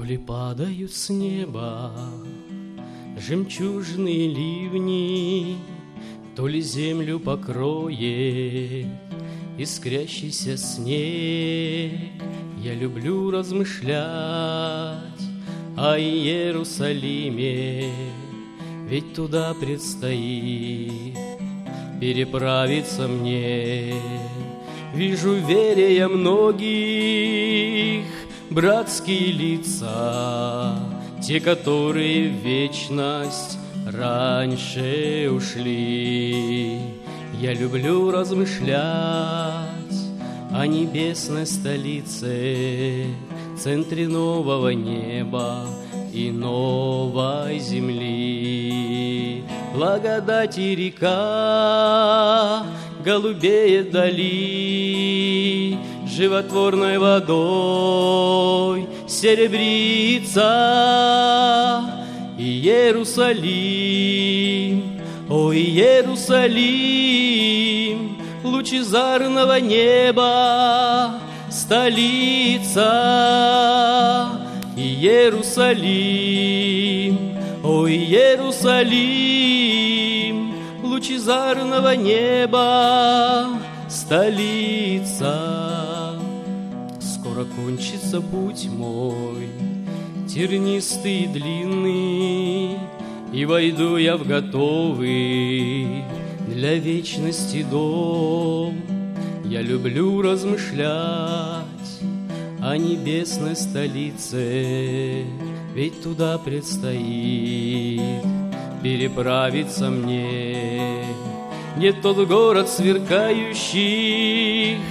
ли падают с неба жемчужные ливни, то ли землю покроет искрящийся снег. Я люблю размышлять о Иерусалиме, ведь туда предстоит переправиться мне. Вижу в вере я многих братские лица, те, которые в вечность раньше ушли. Я люблю размышлять о небесной столице, центре нового неба и новой земли. Благодати река голубеет вдали, животворной водой серебрится Иерусалим. О, Иерусалим, лучезарного неба столица. Иерусалим, о, Иерусалим, лучезарного неба столица. Скоро кончится путь мой, тернистый и длинный, и войду я в готовый для вечности дом. Я люблю размышлять о небесной столице, ведь туда предстоит переправиться мне. Нет тот город сверкающих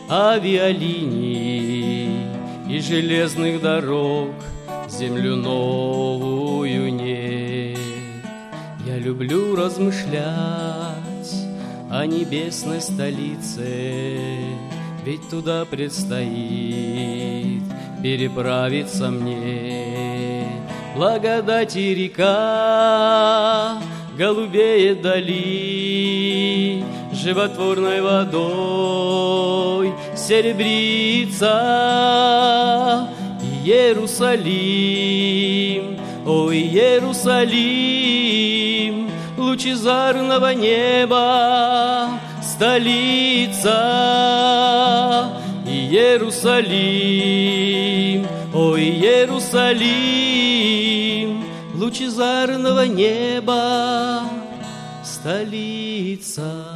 авиалиний и железных дорог, землю новую нет. Я люблю размышлять о небесной столице, ведь туда предстоит переправиться мне. Благодати река голубеет вдали, животворной водой серебрится Иерусалим. О, Иерусалим, лучезарного неба столица. Иерусалим, о, Иерусалим, лучезарного неба столица.